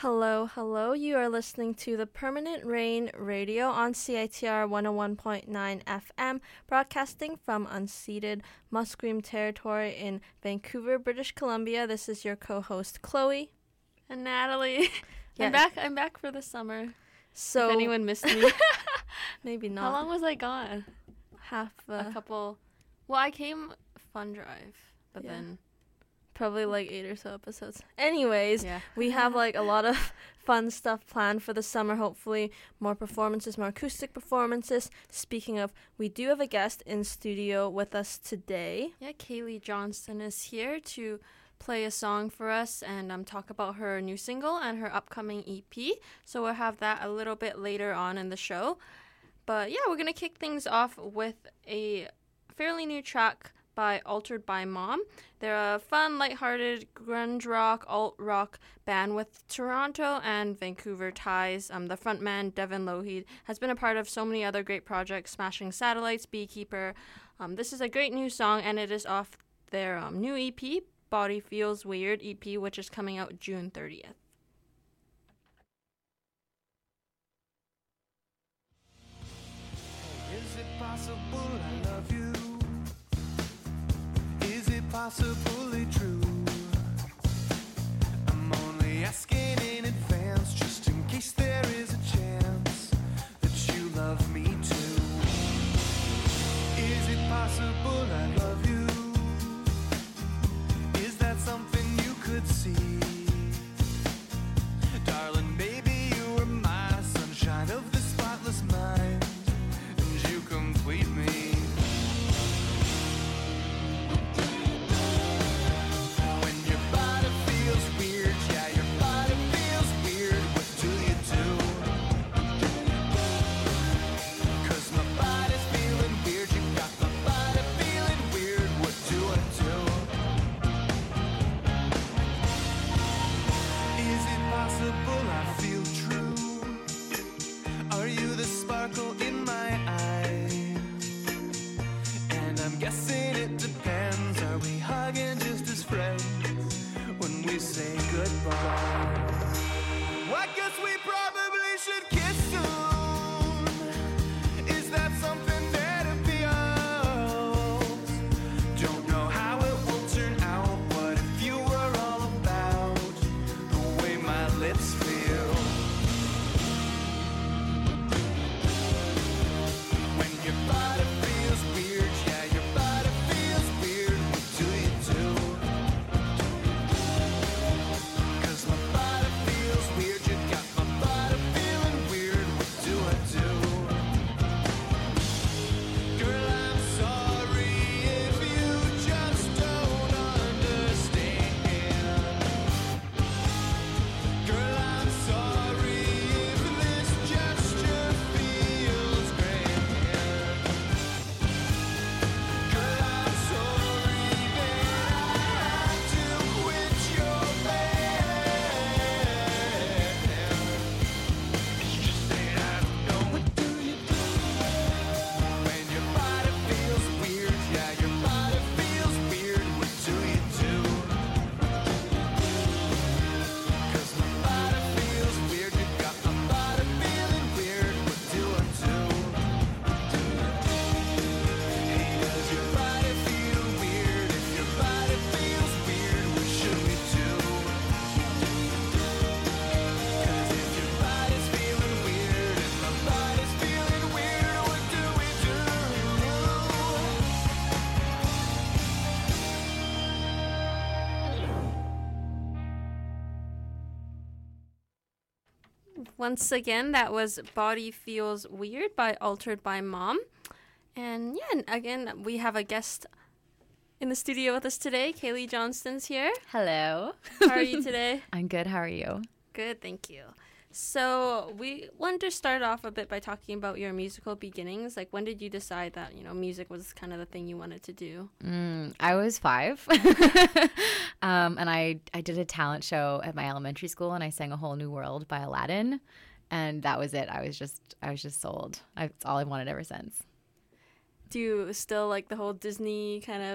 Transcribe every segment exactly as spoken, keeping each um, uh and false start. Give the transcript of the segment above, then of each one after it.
Hello, hello. You are listening to the Permanent Rain Radio on C I T R one oh one point nine F M, broadcasting from unceded Musqueam territory in Vancouver, British Columbia. This is your co-host Chloe and Natalie. Yeah. I'm back. I'm back for the summer. So if anyone missed me, maybe not. How long was I gone? Half uh, a couple. Well, I came fun drive, but yeah. then. Probably like eight or so episodes. Anyways, yeah. we have like a lot of fun stuff planned for the summer. Hopefully more performances, more acoustic performances. Speaking of, we do have a guest in studio with us today. Yeah, Kaylee Johnston is here to play a song for us and um, talk about her new single and her upcoming E P. So we'll have that a little bit later on in the show. But yeah, we're going to kick things off with a fairly new track by Altered by Mom. They're a fun, lighthearted grunge rock, alt rock band with Toronto and Vancouver ties. Um, the frontman, Devin Lougheed, has been a part of so many other great projects, Smashing Satellites, Beekeeper. Um, this is a great new song, and it is off their um, new E P, Body Feels Weird E P, which is coming out June thirtieth. Is it possible I love you? Possibly true. I'm only asking in advance, just in case there is a chance that you love me too. Is it possible I love you? Is that something you could see? Darling, maybe you are my sunshine of the spotless mind, and you complete me. Once again, that was Body Feels Weird by Altered by Mom. And yeah, and again, we have a guest in the studio with us today. Kaylee Johnston's here. Hello. How are you today? I'm good. How are you? Good, thank you. So we wanted to start off a bit by talking about your musical beginnings. Like, when did you decide that, you know, music was kind of the thing you wanted to do? Mm, I was five. um, and I, I did a talent show at my elementary school, and I sang A Whole New World by Aladdin. And that was it. I was just I was just sold. I, it's all I've wanted ever since. Do you still like the whole Disney kind of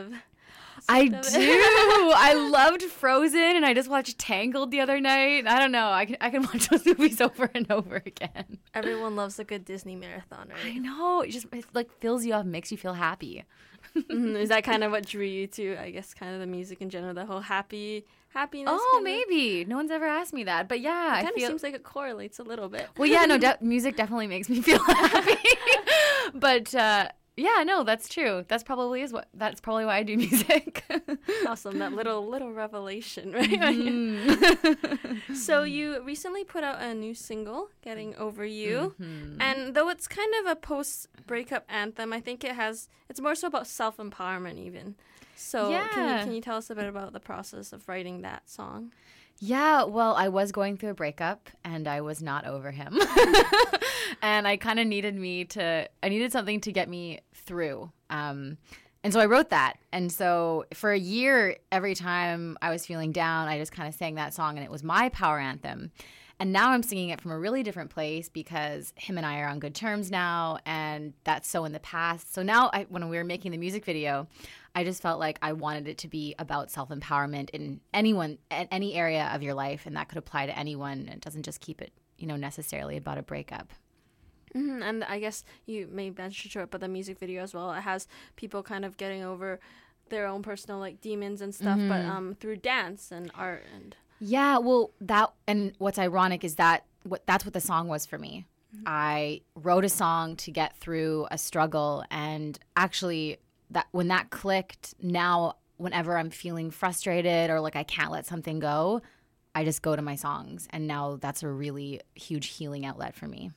I Of it. do. I loved Frozen, and I just watched Tangled the other night. I don't know. I can I can watch those movies over and over again. Everyone loves a good Disney marathon, I right? know. It just it like fills you up, makes you feel happy. Mhm. Is that kind of what drew you to, I guess, kind of the music in general, the whole happy happiness? Oh, kind of- maybe. No one's ever asked me that, but yeah, It I kind of feel. seems like it correlates a little bit. Well, yeah, no, de- music definitely makes me feel happy. But uh, yeah, no, that's true. That's probably is what. That's probably why I do music. Awesome, that little little revelation, right? Mm. So you recently put out a new single, "Getting Over You," Mhm. and though it's kind of a post-breakup anthem, I think it has it's more so about self-empowerment even. So can Yeah. you can you tell us a bit about the process of writing that song? Yeah, well, I was going through a breakup and I was not over him. And I kind of needed me to, I needed something to get me through. Um, and so I wrote that. And so for a year, every time I was feeling down, I just kind of sang that song and it was my power anthem. And now I'm singing it from a really different place because him and I are on good terms now, and that's so in the past. So now I, when we were making the music video, I just felt like I wanted it to be about self-empowerment in anyone, at any area of your life, and that could apply to anyone. It doesn't just keep it, you know, necessarily about a breakup. hmm And I guess you may mention to it, but the music video as well, it has people kind of getting over their own personal like demons and stuff, but um through dance and art and. Yeah, well, that and what's ironic is that what that's what the song was for me. I wrote a song to get through a struggle, and actually, that when that clicked, now whenever I'm feeling frustrated or like I can't let something go, I just go to my songs, and now that's a really huge healing outlet for me.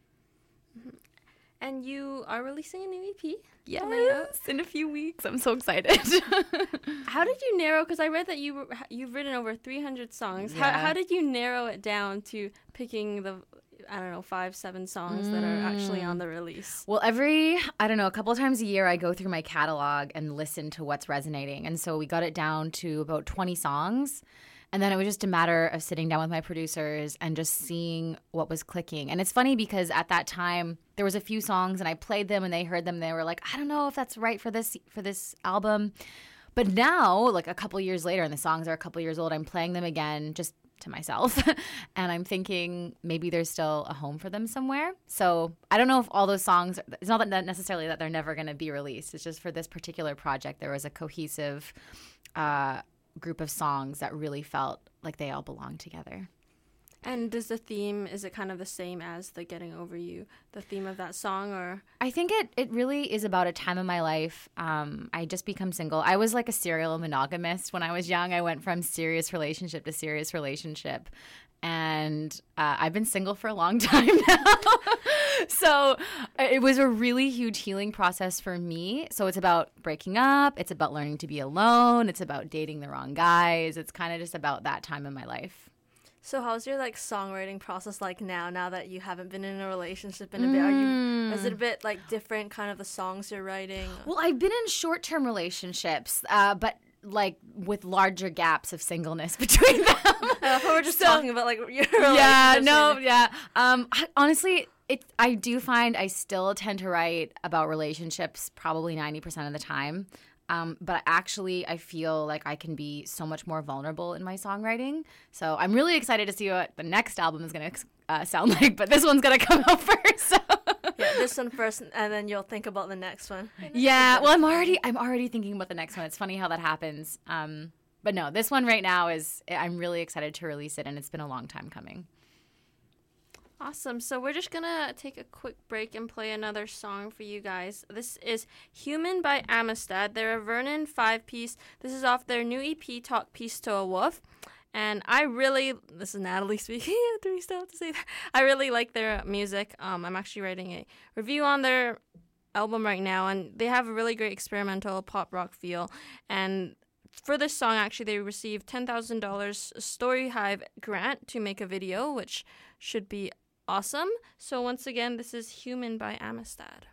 And you are releasing a new E P? Yes, coming out? in a few weeks. I'm so excited. How did you narrow? Because I read that you were, you've written over three hundred songs. How, Yeah. how did you narrow it down to picking the, I don't know, five, seven songs that are actually on the release? Well, every, I don't know, a couple times a year, I go through my catalog and listen to what's resonating. And so we got it down to about twenty songs. And then it was just a matter of sitting down with my producers and just seeing what was clicking. And it's funny because at that time, there was a few songs and I played them and they heard them. And they were like, I don't know if that's right for this for this album. But now, like a couple years later, and the songs are a couple years old, I'm playing them again just to myself. And I'm thinking maybe there's still a home for them somewhere. So I don't know if all those songs, it's not that necessarily that they're never going to be released. It's just for this particular project, there was a cohesive uh, group of songs that really felt like they all belong together. And does the theme, is it kind of the same as the Getting Over You, the theme of that song? Or I think it, it really is about a time in my life. Um, I just become single. I was like a serial monogamist when I was young. I went from serious relationship to serious relationship. And uh, I've been single for a long time now. So it was a really huge healing process for me. So it's about breaking up. It's about learning to be alone. It's about dating the wrong guys. It's kind of just about that time in my life. So how's your like songwriting process like now? Now that you haven't been in a relationship in a bit, are you? Is it a bit like different, kind of the songs you're writing? Well, I've been in short-term relationships, uh, but like with larger gaps of singleness between them. Uh, we're just So- talking about like your yeah, relationships no, right yeah. Um, I, honestly, it. I do find I still tend to write about relationships probably ninety percent of the time. Um, but actually, I feel like I can be so much more vulnerable in my songwriting. So I'm really excited to see what the next album is going to uh, sound like. But this one's going to come out first. So. Yeah, this one first, and then you'll think about the next one. Yeah, well, I'm already I'm already thinking about the next one. It's funny how that happens. Um, but no, this one right now is I'm really excited to release it, and it's been a long time coming. Awesome. So we're just going to take a quick break and play another song for you guys. This is Human by Amistad. They're a Vernon five-piece. This is off their new E P, Talk Peace to a Wolf. And I really, this is Natalie speaking. Do we still have to say that? I really like their music. Um, I'm actually writing a review on their album right now, and they have a really great experimental pop rock feel. And for this song, actually, they received ten thousand dollars Story Hive grant to make a video, which should be awesome. So once again, this is Human by Amistad.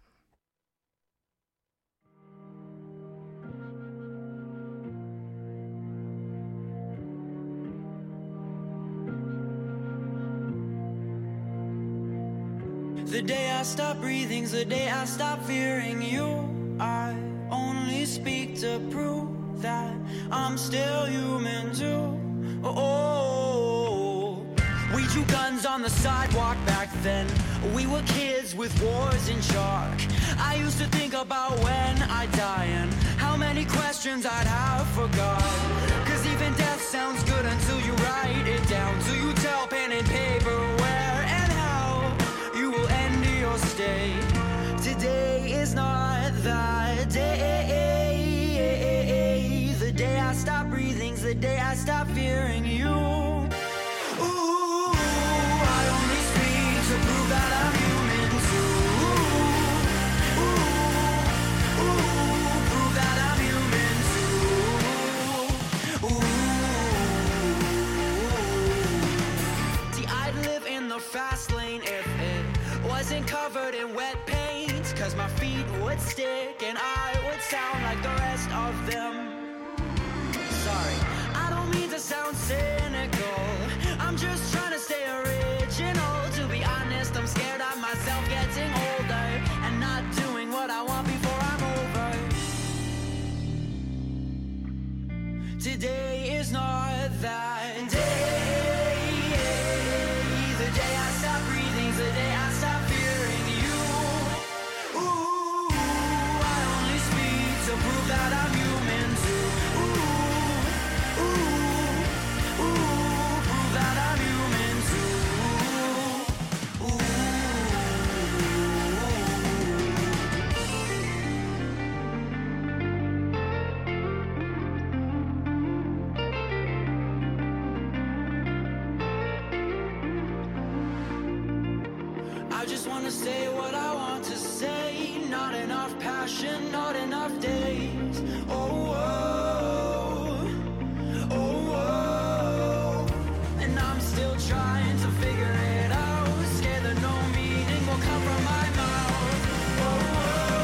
The day I stop breathing's the day I stop fearing you. I only speak to prove that I'm still human too. Oh, we drew guns on the sidewalk back then. We were kids with wars in chalk. I used to think about when I die and how many questions I'd have for God. Cause even death sounds good until you write it down, till you tell pen and paper where and how you will end your stay. Today is not that day. The day I stop breathing's the day I stop fearing you. Ooh, I only speak to prove that I'm human too. Ooh, ooh, prove that I'm human too. Ooh. See, I'd live in the fast lane if it wasn't covered in wet paint. Cause my feet would stick and I would sound like the rest of them. Sorry, I don't mean to sound cynical. I'm just trying to stay original. To be honest, I'm scared of myself getting older and not doing what I want before I'm over. Today is not that day. The day I stop breathing's the day I stop fearing you. Ooh, I only speak to prove that I'm human too. I just wanna say what I want to say. Not enough passion, not enough days. Oh, oh, oh, oh. And I'm still trying to figure it out. Scared that no meaning will come from my mouth. Oh, oh,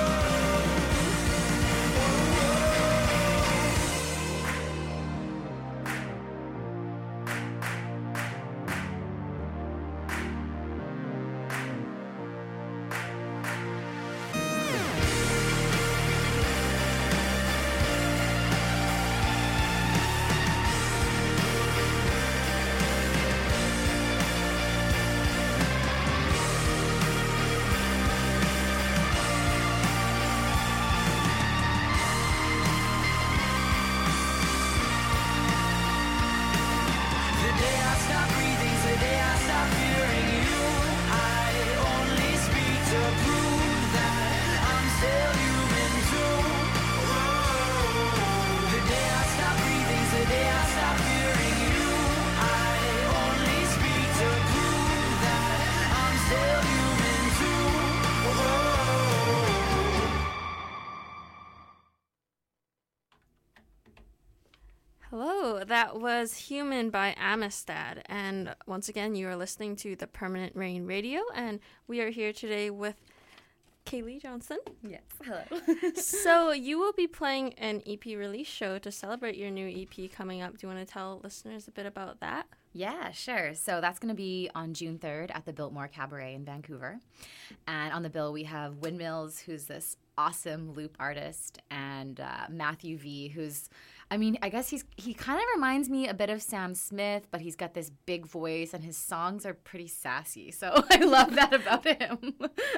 Hello, that was Human by Amistad. And once again, you are listening to the Permanent Rain Radio, and we are here today with Kaylee Johnston. Yes, hello. So you will be playing an E P release show to celebrate your new E P coming up. Do you want to tell listeners a bit about that? Yeah, sure. So that's going to be on June third at the Biltmore Cabaret in Vancouver. And on the bill, we have Windmills, who's this awesome loop artist, and uh, Matthew V, who's, I mean, I guess he's he kind of reminds me a bit of Sam Smith, but he's got this big voice, and his songs are pretty sassy. So I love that about him.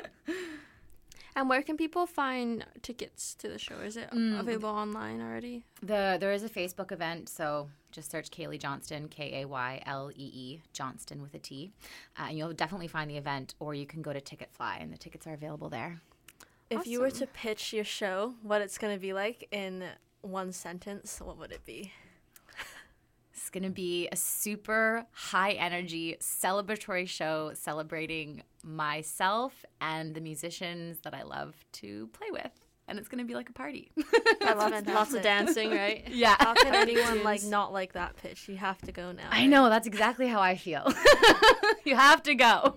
And where can people find tickets to the show? Is it Mm. available online already? The There is a Facebook event, so just search Kaylee Johnston, K A Y L E E, Johnston with a T. Uh, and you'll definitely find the event, or you can go to Ticketfly, and the tickets are available there. If you were Awesome. to pitch your show, what it's going to be like in one sentence, what would it be? It's going to be a super high-energy celebratory show celebrating myself and the musicians that I love to play with. And it's going to be like a party. That's Lots, fantastic. lots of dancing, right? Yeah. How can Party anyone like tunes. not like that pitch? You have to go now. I right? know. That's exactly how I feel. You have to go.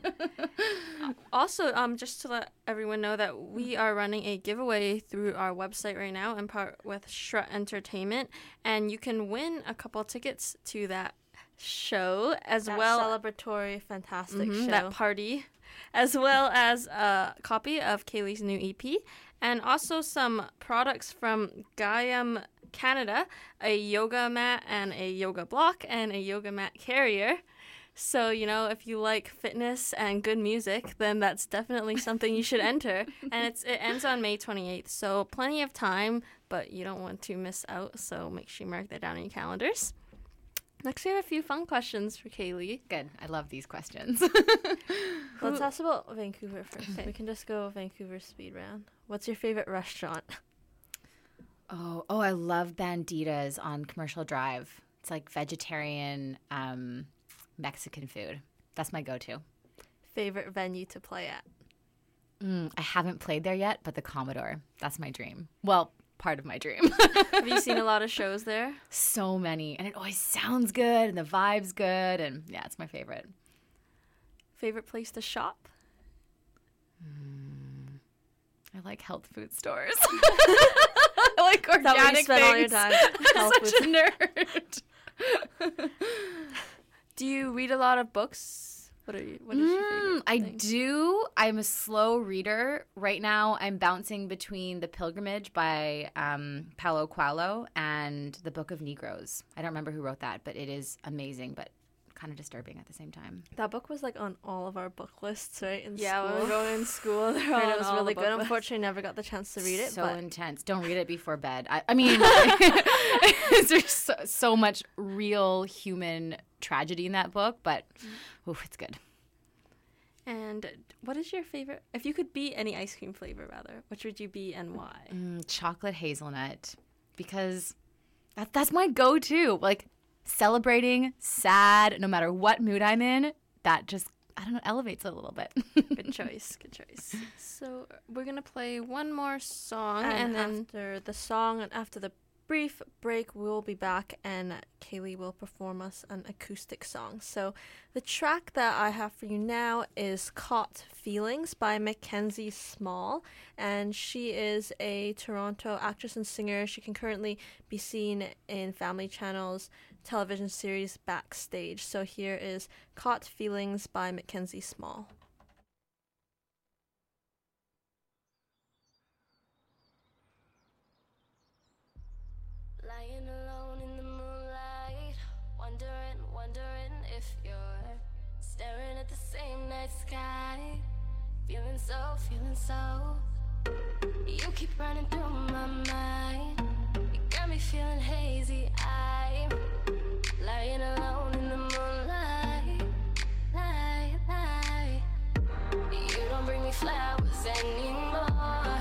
Also, um, just to let everyone know that we are running a giveaway through our website right now, in part with Strut Entertainment, and you can win a couple tickets to that show as That well. celebratory, fantastic Mhm, show. that party, as well as a copy of Kaylee's new E P. And also some products from Gaiam Canada, a yoga mat and a yoga block and a yoga mat carrier. So, you know, if you like fitness and good music, then that's definitely something you should enter. And it's it ends on May twenty-eighth, so plenty of time, but you don't want to miss out, so make sure you mark that down on your calendars. Next, we have a few fun questions for Kaylee. Good. I love these questions. Let's ask about Vancouver first. Okay. We can just go Vancouver speed round. What's your favorite restaurant? Oh, oh, I love Banditas on Commercial Drive. It's like vegetarian um, Mexican food. That's my go-to. Favorite venue to play at? Mm, I haven't played there yet, but the Commodore. That's my dream. Well, part of my dream. Have you seen a lot of shows there? So many. And it always sounds good and the vibe's good. And yeah, it's my favorite. Favorite place to shop? Mm, I like health food stores. I like organic spend things. All your time? I'm such a nerd. Do you read a lot of books? What are you? What is your favorite Mm, I thing? do. I'm a slow reader. Right now, I'm bouncing between The Pilgrimage by um, Paulo Coelho and The Book of Negroes. I don't remember who wrote that, but it is amazing, but kind of disturbing at the same time. That book was like on all of our book lists, right? In Yeah, school. when we were going in school, they're Heard all it was on all really the good. book lists. Unfortunately, never got the chance to read it. So but intense. Don't read it before bed. I, I mean, there's so, so much real human tragedy in that book, but oof, it's good. And what is your favorite? If you could be any ice cream flavor, rather, which would you be and why? Mm, chocolate hazelnut, because that, that's my go-to. Like celebrating, sad, no matter what mood I'm in, that just, I don't know, elevates it a little bit. Good choice. Good choice. So we're gonna play one more song, and, and, then after the song and after the brief break, we'll be back and Kaylee will perform us an acoustic song. So the track that I have for you now is Caught Feelings by Mackenzie Small, and she is a Toronto actress and singer. She can currently be seen in Family Channel's television series Backstage. So here is Caught Feelings by Mackenzie Small. Lying alone in the moonlight, wondering, wondering if you're staring at the same night sky. Feeling so, feeling so. You keep running through my mind. You got me feeling hazy. I'm lying alone in the moonlight, light, light. You don't bring me flowers anymore.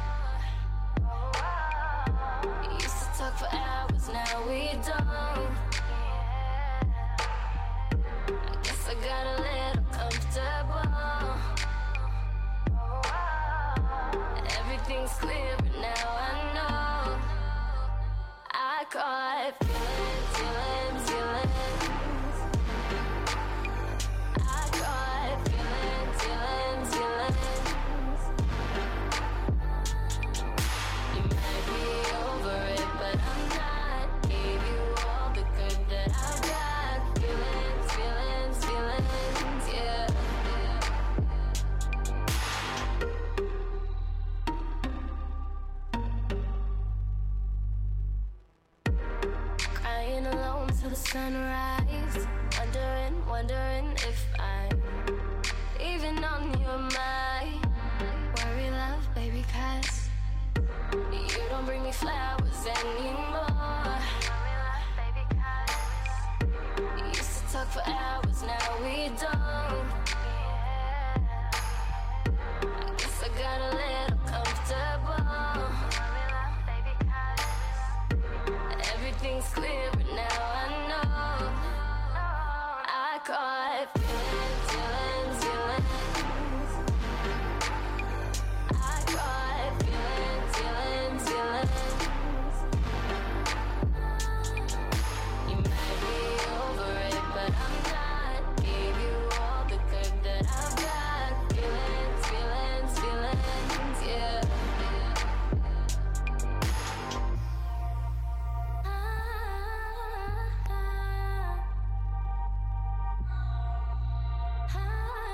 Used to talk for hours, now we don't. I guess I got a little comfortable. Everything's clear, but now I know. I caught feelings, feelings, feelings. I caught feelings, feelings, feelings. You might be over it, but I'm not. Gave you all the good that I've got. Feelings, feelings, feelings, yeah. Crying alone till the sunrise. Wondering, wondering if I'm even on your mind. Worry, love, baby, cause you don't bring me flowers anymore. Used to talk for hours, now we don't. I guess I got a little comfortable. Everything's clear, but now I know. I caught feelings, feelings, feelings. I caught feelings, feelings, feelings. You might be over it, but I'm not. Gave you all the good that I've got. Feelings, feelings, feelings, yeah. Ah, ah, ah.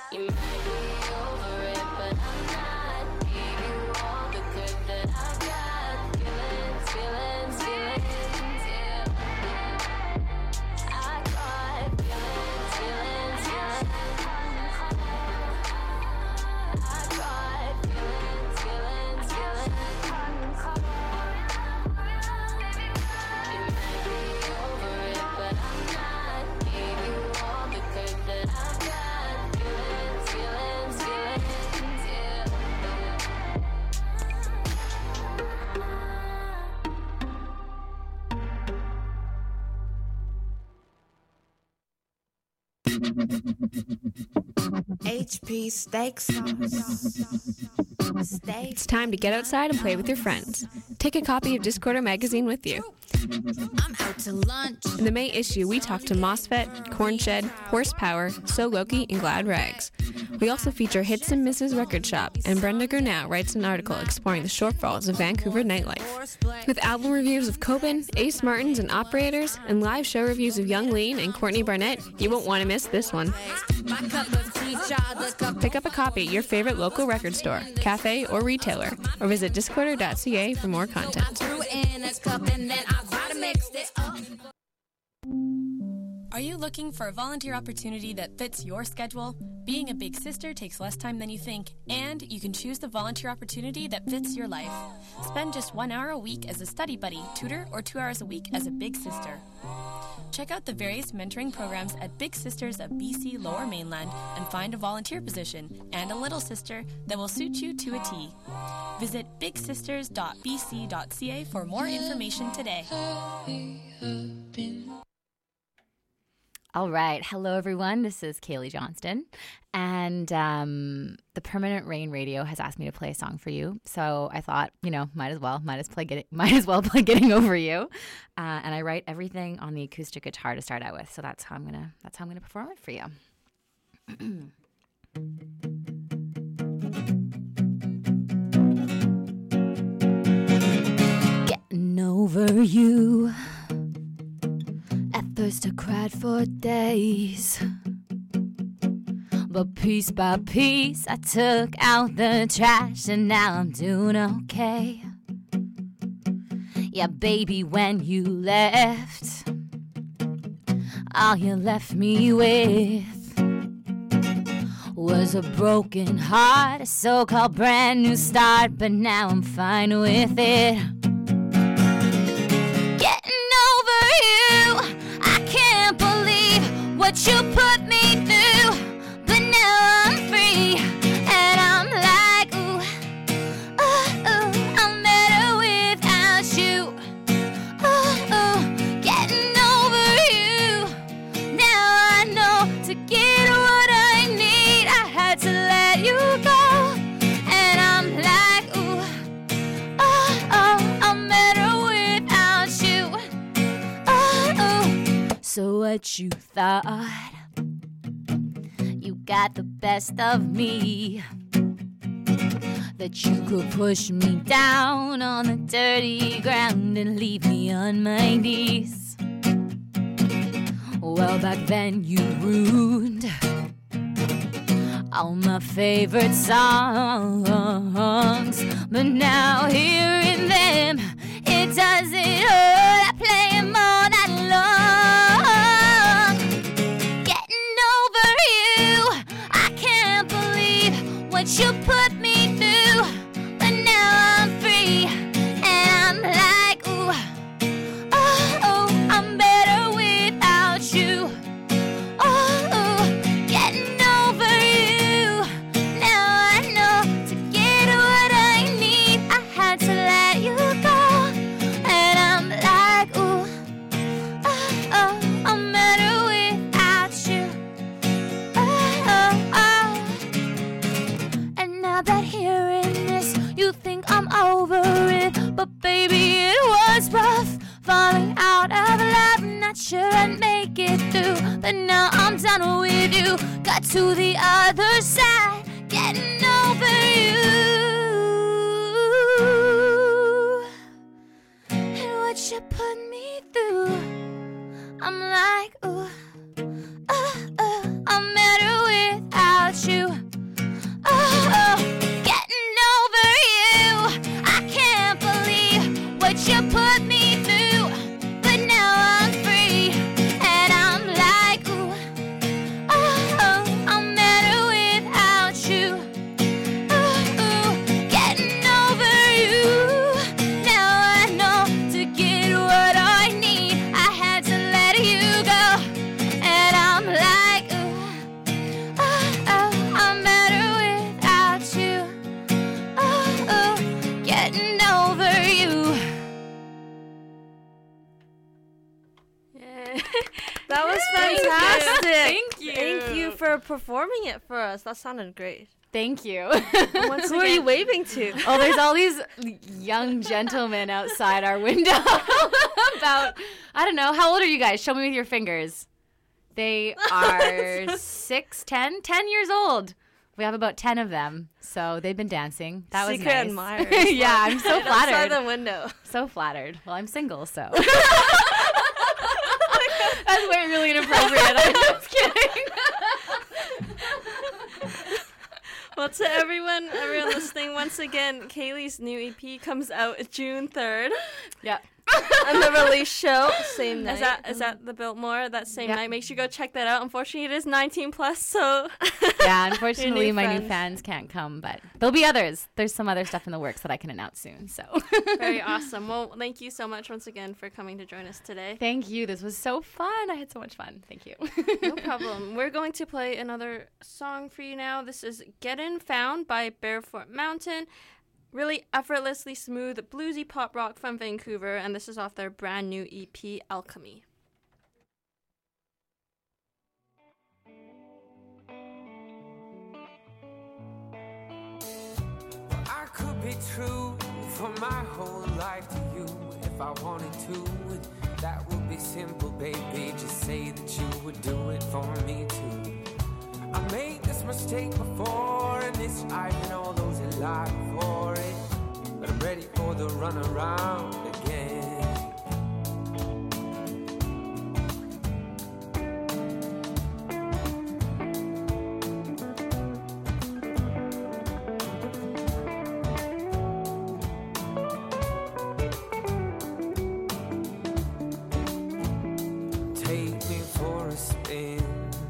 You might be over it, but I'm not. Gave you all the good that I got. Feelings, feelings, feelings, yeah. I got feelings, feelings, feelings. I got feelings, feelings, feelings. You might be over it, but I'm not. Gave you all the good that I got. Feelings, feelings, feelings, yeah. H P steak sauce. Steak. It's time to get outside and play with your friends. Take a copy of Discorder magazine with you. I'm out to lunch. In the May issue, we talk to MOSFET, Cornshed, Horsepower, So Loki, and Glad Rags. We also feature Hits and Misses Record Shop, and Brenda Gurnau writes an article exploring the shortfalls of Vancouver nightlife. With album reviews of Coben, Ace Martins, and Operators, and live show reviews of Young Lean and Courtney Barnett, you won't want to miss this one. Pick up a copy at your favorite local record store, cafe, or retailer, or visit discorder dot c a for more content. Are you looking for a volunteer opportunity that fits your schedule? Being a big sister takes less time than you think, and you can choose the volunteer opportunity that fits your life. Spend just one hour a week as a study buddy, tutor, or two hours a week as a big sister. Check out the various mentoring programs at Big Sisters of B C Lower Mainland and find a volunteer position and a little sister that will suit you to a T. Visit big sisters dot b c dot c a for more information today. All right. Hello, everyone. This is Kaylee Johnston. And um, the Permanent Rain Radio has asked me to play a song for you. So I thought, you know, might as well, might as, play get, might as well play Getting Over You. Uh, and I write everything on the acoustic guitar to start out with. So that's how I'm going to, that's how I'm going to perform it for you. Getting over you. At first I cried for days, but piece by piece I took out the trash and now I'm doing okay. Yeah, baby, when you left, all you left me with was a broken heart, a so-called brand new start, but now I'm fine with it. What you put me through, but now I'm free, and I'm like, ooh, ooh, ooh, I'm better without you, ooh, ooh, getting over you. Now I know to get what I need, I had to let you go, and I'm like, ooh, oh, oh, I'm better without you, ooh, ooh. So what you thought? You got the best of me, that you could push me down on the dirty ground and leave me on my knees. Well, back then you ruined all my favorite songs, but now hearing them, it doesn't hurt. I play them all night long. What you put me through, but now I'm free, and I'm like, ooh, oh, oh, I'm better without you, oh, oh, getting over you. Now I know to get what I need, I had to let you go, and I'm like, ooh, oh, oh, I'm better without you, oh, oh, oh. That hearing this, you think I'm over it, but baby, it was rough, falling out of love, not sure I'd make it through, but now I'm done with you, got to the other side, getting over you, and what you put me through, I'm like, ooh, uh, uh, I'm better without you. performing it for us. That sounded great. Thank you. Once Who are you waving to? Oh, there's all these young gentlemen outside our window. About, I don't know, how old are you guys? Show me with your fingers. They are six, ten, ten years old. We have about ten of them, so they've been dancing. That was Secret nice. admirers. Yeah, I'm so flattered. Outside the window. So flattered. Well, I'm single, so. That's way really inappropriate. I'm just kidding. Well, to everyone, everyone listening, once again, Kaylee's new E P comes out June third. Yeah. And the release show, same night. Is that is that the Biltmore that same Yep. night? Make sure you go check that out. Unfortunately, it is nineteen plus, so Yeah, unfortunately, new my friends. new fans can't come, but there'll be others. There's some other stuff in the works that I can announce soon, so. very awesome. Well, thank you so much once again for coming to join us today. Thank you. This was so fun. I had so much fun. Thank you. No problem. We're going to play another song for you now. This is Gettin' Found by Barefoot Mountain. Really effortlessly smooth, bluesy pop rock from Vancouver, and this is off their brand new E P, Alchemy. I could be true for my whole life to you if I wanted to. That would be simple, baby. Just say that you would do it for me too. I made this mistake before, and this I know those that lie before it. But I'm ready for the runaround again. Take me for a spin,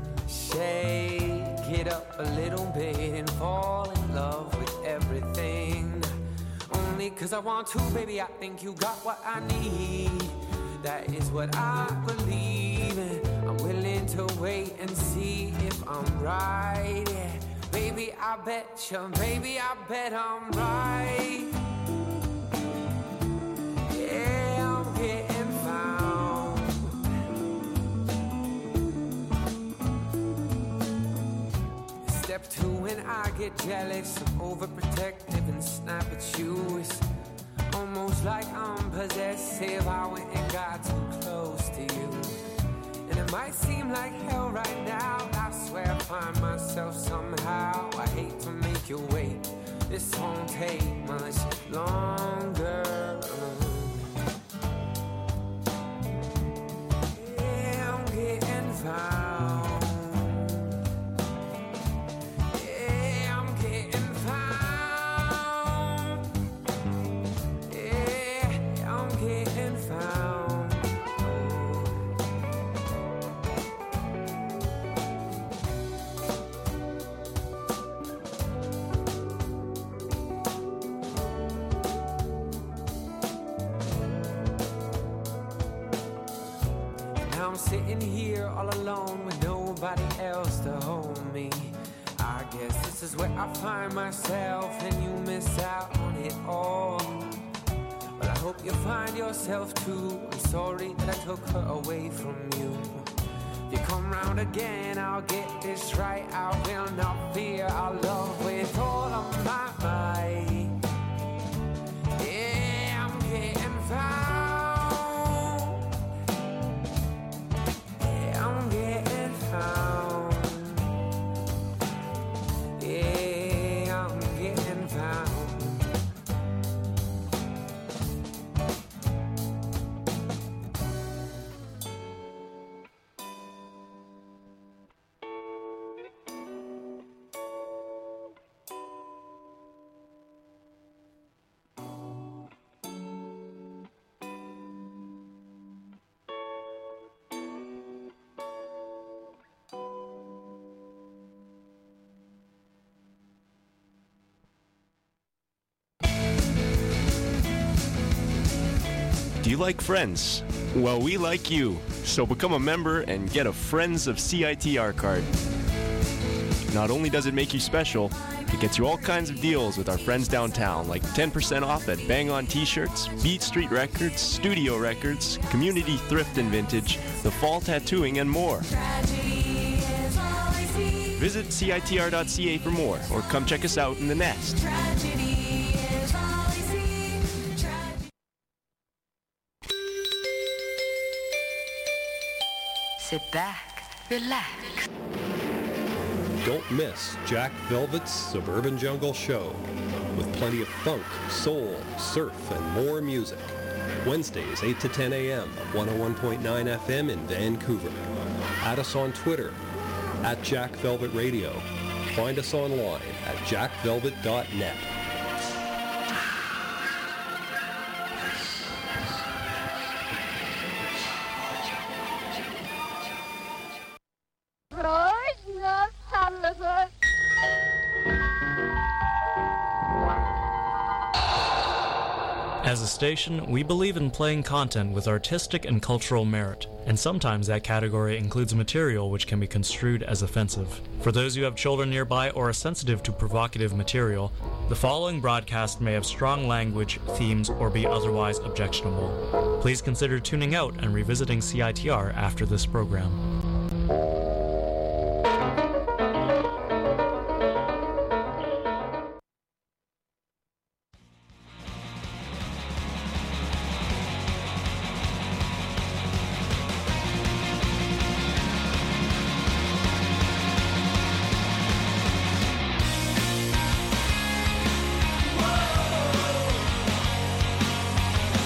shake it up a little bit and fall in love with everything. Only cause I want to, baby, I think you got what I need. That is what I believe in. I'm willing to wait and see if I'm right. Yeah. Baby, I bet you, baby, I bet I'm right. Yeah, I'm getting found. Step two when I get jealous, I'm overprotective and snap at you. It's almost like I'm possessive. I went and got too close to you. And it might seem like hell right now. I swear I find myself somehow. I hate to make you wait. This won't take much longer. Yeah, I'm getting found. Yeah, I'm getting found. Yeah, I'm getting found. Now I'm sitting here all alone with nobody else to hold me. I guess this is where I find myself and you miss out on it all. But I hope you find yourself too. I'm sorry that I took her away from you. If you come round again, I'll get this right. I will not fear our love with all of my might. Yeah, I'm getting found. Yeah, I'm getting found. Yeah, I'm getting found. Do you like Friends? Well, we like you. So become a member and get a Friends of C I T R card. Not only does it make you special, it gets you all kinds of deals with our friends downtown, like ten percent off at Bang On T-shirts, Beat Street Records, Studio Records, Community Thrift and Vintage, The Fall Tattooing, and more. Tragedy is all I see. Visit C I T R dot C A for more, or come check us out in the Nest. Sit back, relax. Don't miss Jack Velvet's Suburban Jungle Show, with plenty of funk, soul, surf, and more music. Wednesdays, eight to ten a.m. at one oh one point nine F M in Vancouver. Add us on Twitter, at Jack Velvet Radio. Find us online at jack velvet dot net. As a station, we believe in playing content with artistic and cultural merit, and sometimes that category includes material which can be construed as offensive. For those who have children nearby or are sensitive to provocative material, the following broadcast may have strong language, themes, or be otherwise objectionable. Please consider tuning out and revisiting C I T R after this program.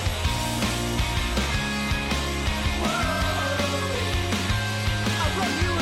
Run you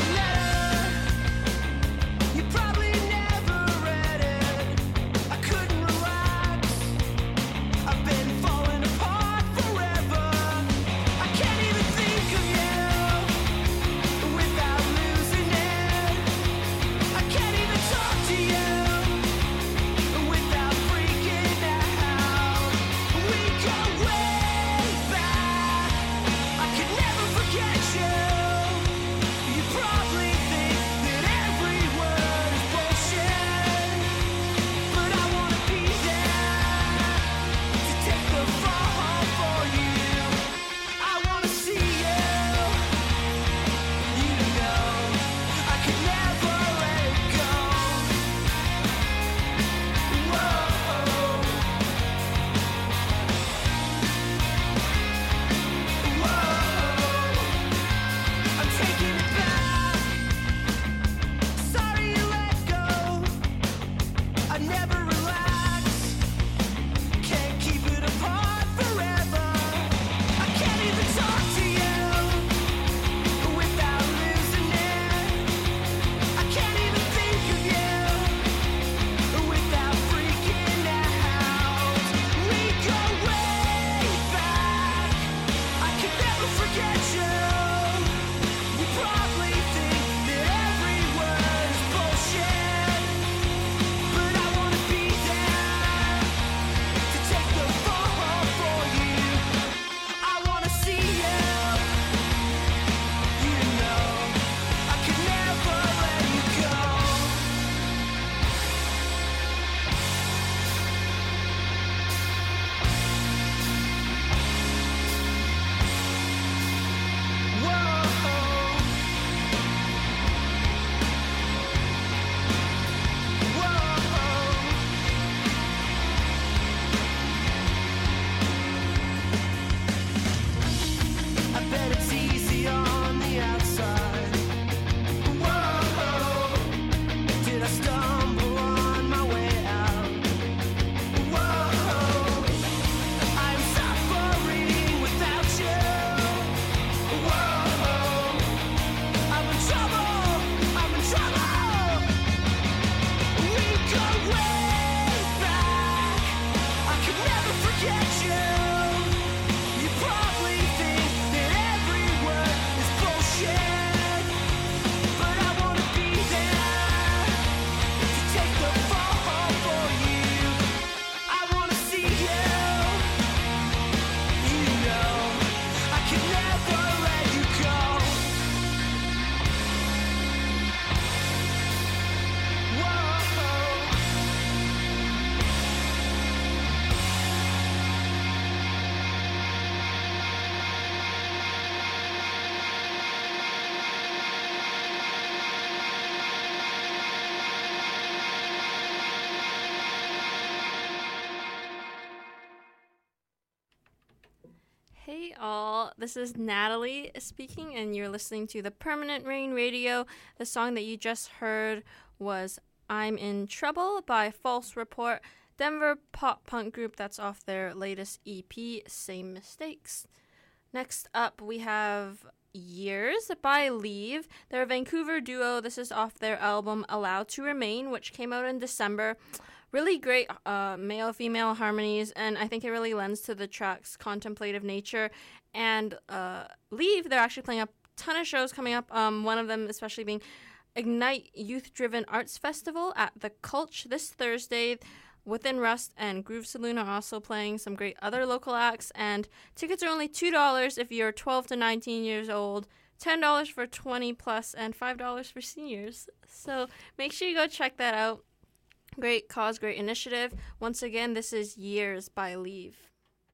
Hi, all. This is Natalie speaking, and you're listening to the Permanent Rain Radio. The song that you just heard was I'm in Trouble by False Report, Denver pop punk group that's off their latest E P, Same Mistakes. Next up, we have Years by Leave. They're a Vancouver duo. This is off their album Allowed to Remain, which came out in December. Really great uh, male-female harmonies, and I think it really lends to the track's contemplative nature. And uh, Leave, they're actually playing a ton of shows coming up, um, one of them especially being Ignite Youth-Driven Arts Festival at the Cultch this Thursday. Within Rust and Groove Saloon are also playing some great other local acts, and tickets are only two dollars if you're twelve to nineteen years old, ten dollars for twenty plus, and five dollars for seniors. So make sure you go check that out. Great cause, great initiative. Once again, this is Years by Leave.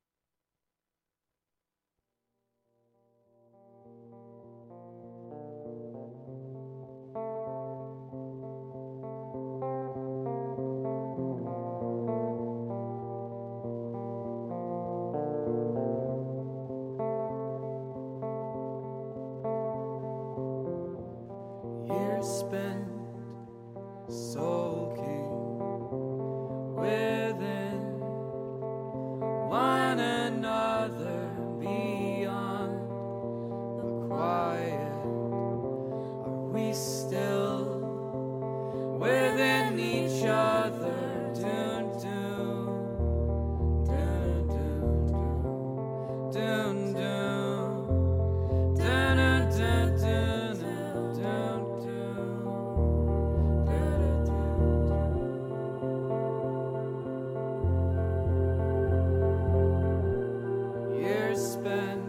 Spent sulking within one another beyond the quiet. Are we still within each other? Dun, dun, dun, dun, dun, dun, dun, dun, dun, dun, dun, dun. Spent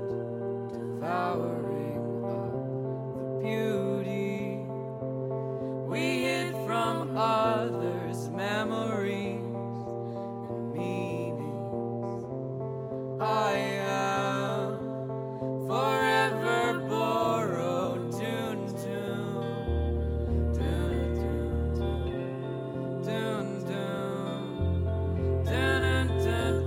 devouring up the beauty we hid from others' memories and meanings. I am forever borrowed. Dun, dun, dun, dun, dun, dun, dun, dun, dun,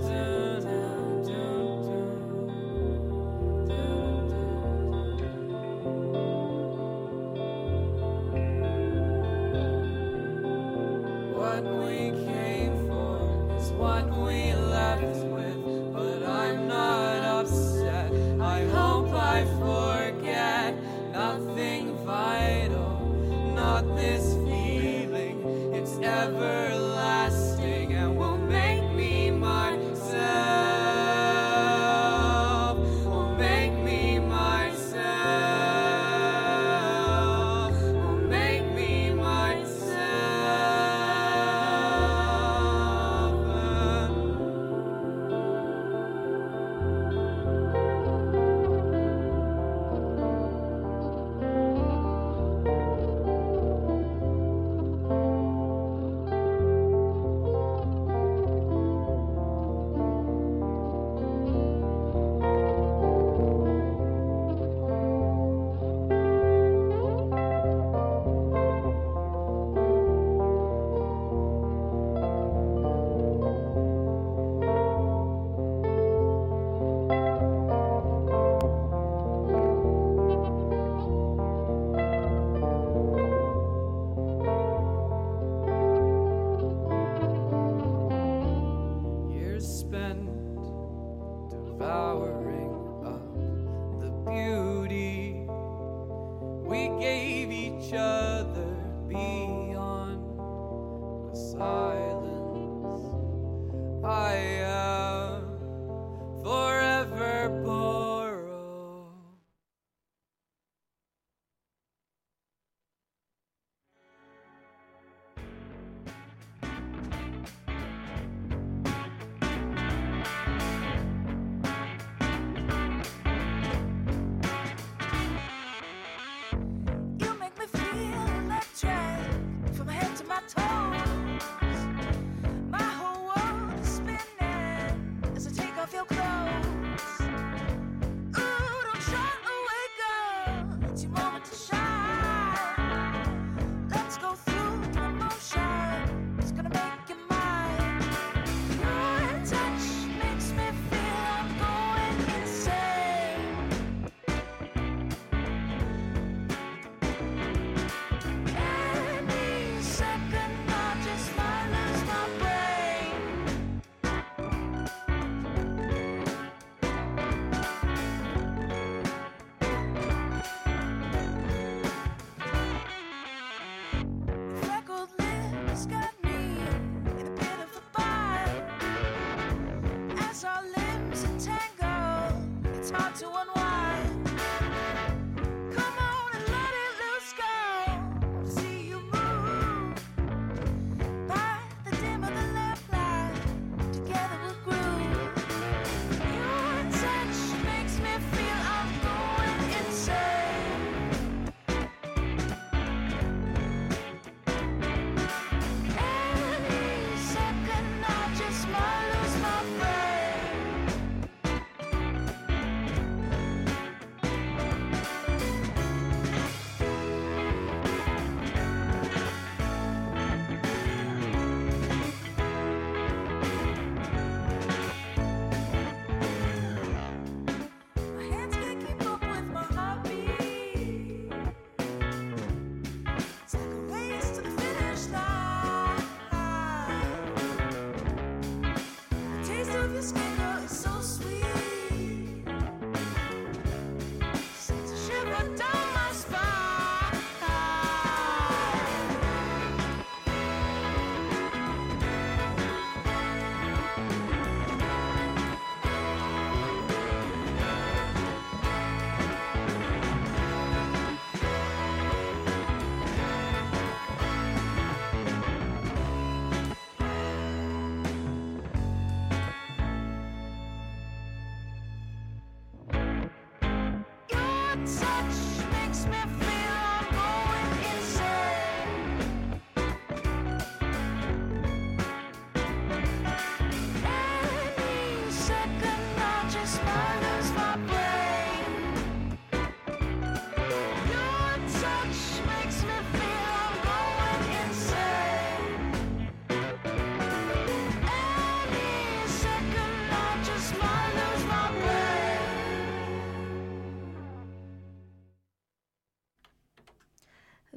what we came for is what we left with, but I'm not upset. I hope I forget nothing vital, not this feeling. It's everlasting and will make me myself, will make me myself, will make me myself. From my head to my toes.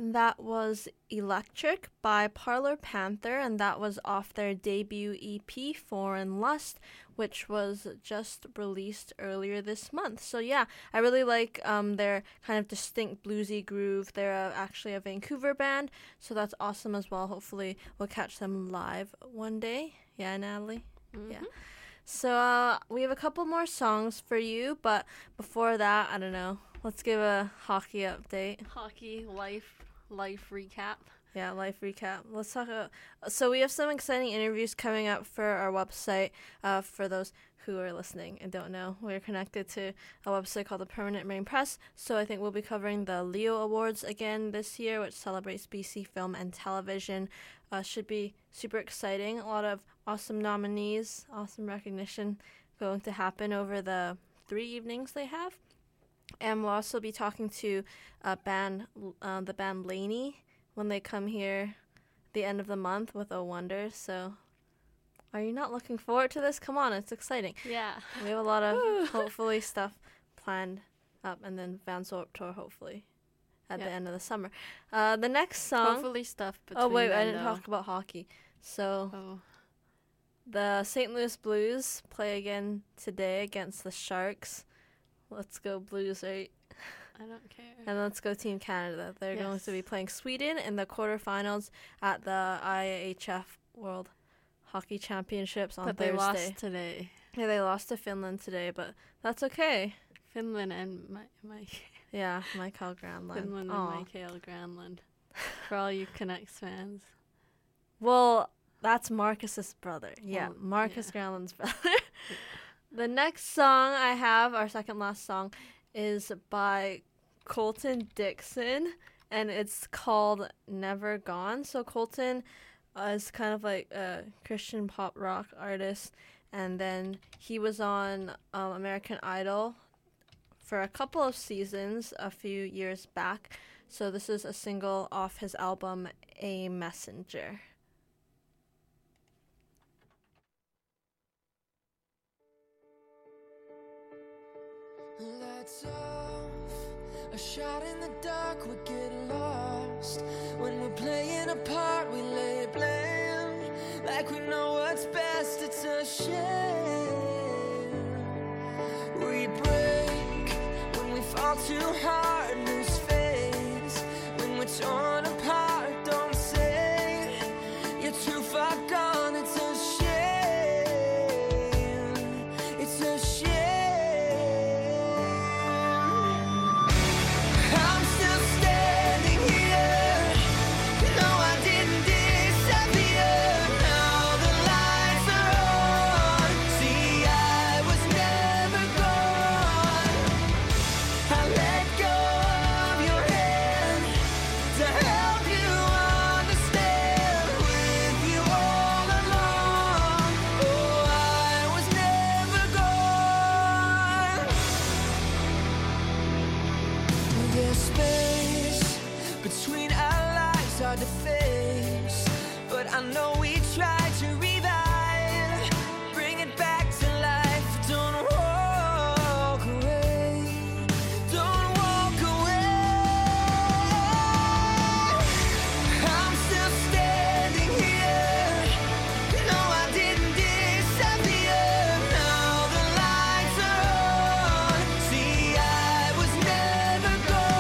That was Electric by Parlor Panther, and that was off their debut E P, Foreign Lust, which was just released earlier this month. So yeah, I really like um, their kind of distinct bluesy groove. They're uh, actually a Vancouver band, so that's awesome as well. Hopefully we'll catch them live one day. Yeah, Natalie? Mm-hmm. Yeah. So uh, we have a couple more songs for you, but before that, I don't know. Let's give a hockey update. Hockey life life recap. Yeah, life recap. Let's talk about. So we have some exciting interviews coming up for our website. Uh, for those who are listening and don't know, we're connected to a website called the Permanent Rain Press. So I think we'll be covering the Leo Awards again this year, which celebrates B C film and television. Uh, should be super exciting. A lot of awesome nominees, awesome recognition going to happen over the three evenings they have. And we'll also be talking to a band, uh, the band Laney, when they come here at the end of the month with Oh Wonder. So are you not looking forward to this? Come on, it's exciting. Yeah. We have a lot of, hopefully, stuff planned up. And then Van Zorp Tour, hopefully, at yeah. the end of the summer. Uh, the next song... Hopefully stuff between Oh, wait, then, I didn't though. talk about hockey. So... Oh. The Saint Louis Blues play again today against the Sharks. Let's go Blues, right? I don't care. And let's go Team Canada. They're Yes. going to be playing Sweden in the quarterfinals at the I H F World Hockey Championships on but Thursday. they lost today. Yeah, they lost to Finland today, but that's okay. Finland and my, my Yeah, Michael Granlund. Finland Aw. and Michael Granlund. For all you Canucks fans. Well, that's Marcus's brother. Yeah, Well, Marcus yeah. Granlund's brother. The next song I have, our second last song, is by Colton Dixon, and it's called Never Gone. So Colton uh, is kind of like a Christian pop rock artist, and then he was on um, American Idol for a couple of seasons a few years back. So this is a single off his album, A Messenger. Lights off, a shot in the dark, we get lost. When we're playing a part, we lay blame. Like we know what's best, it's a shame. We break when we fall too hard, lose face. When we're torn apart, don't say you're too far gone, it's a shame. It's a shame. I'm still standing here. No, I didn't disappear. Now the lights are on. See, I was never gone. I let go of your hand to help you understand. With you all along. Oh, I was never gone. There's space between our lives, hard to face. But I know we tried to revive, bring it back to life. Don't walk away, don't walk away. I'm still standing here. No, I didn't disappear. Now the lights are on. See, I was never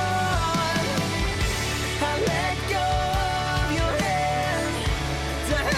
gone. I let go of your hand to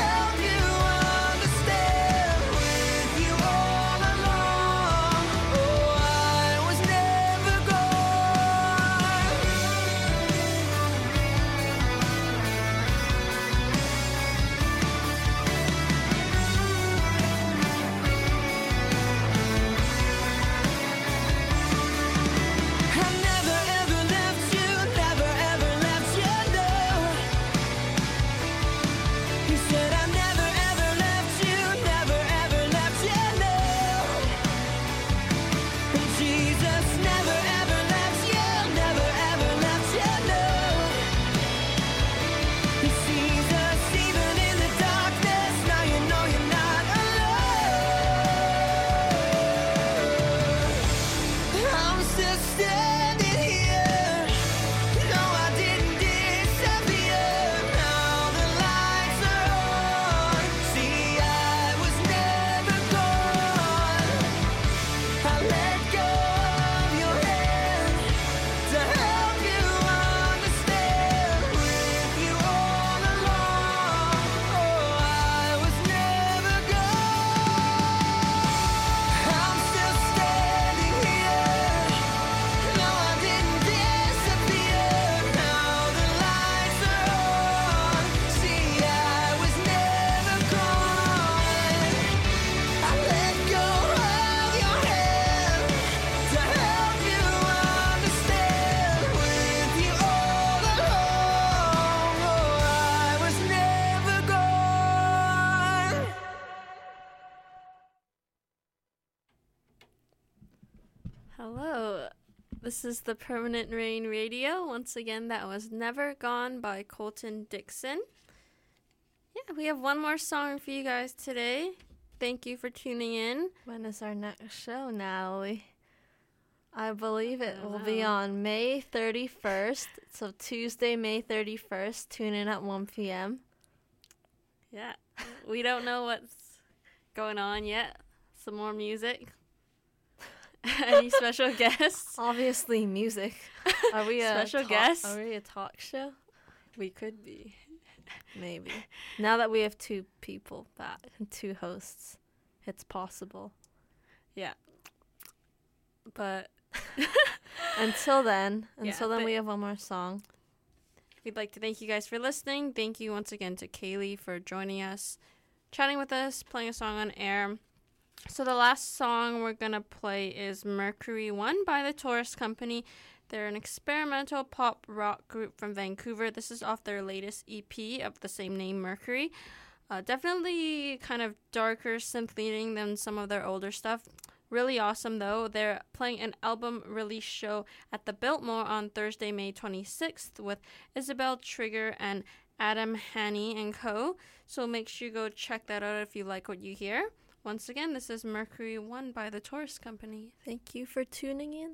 Hello. This is the Permanent Rain Radio. Once again, that was Never Gone by Colton Dixon. Yeah, we have one more song for you guys today. Thank you for tuning in. When is our next show, Natalie? I believe it I will know. be on May thirty-first. So Tuesday, May thirty-first. Tune in at one p.m. Yeah, we don't know what's going on yet. Some more music. Any special guests? Obviously, music. Are we a Special talk- guests? Are we a talk show? We could be. Maybe. Now that we have two people back and two hosts, it's possible. Yeah. But until then, Yeah, until then, but- we have one more song. we'd like to thank you guys for listening. Thank you once again to Kaylee for joining us, chatting with us, playing a song on air. So the last song we're going to play is Mercury One by the Taurus Company. They're an experimental pop rock group from Vancouver. This is off their latest E P of the same name, Mercury. Uh, definitely kind of darker synth leading than some of their older stuff. Really awesome, though. They're playing an album release show at the Biltmore on Thursday, May twenty-sixth with Isabel Trigger and Adam Haney and co. So make sure you go check that out if you like what you hear. Once again, this is Mercury One by the Taurus Company. Thank you for tuning in.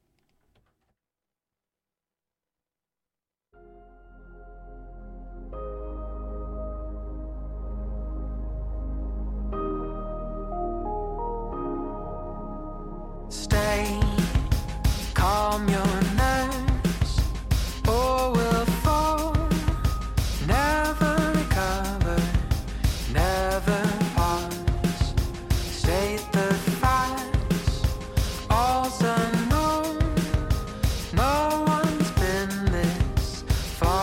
Stay, calm your nerves, or we'll fall. Never recover, never pause. State the facts, all's unknown. No one's been this far.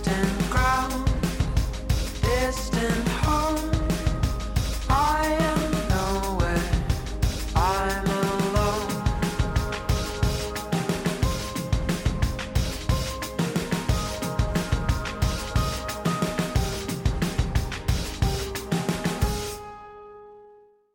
stand.